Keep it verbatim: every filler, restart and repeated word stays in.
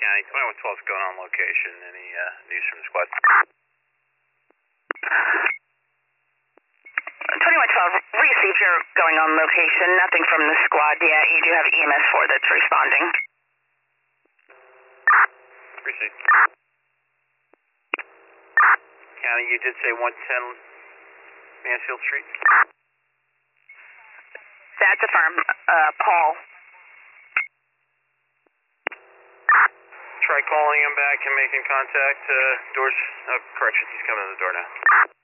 County, twenty-one twelve is going on location. Any uh, news from the squad? twenty-one twelve, received your going on location. Nothing from the squad yet. You do have E M S four that's responding. Received. County, you did say one ten Mansfield Street? That's affirmed. Uh, Paul. Try calling him back and making contact. Uh, doors, oh, correction, he's coming to the door now.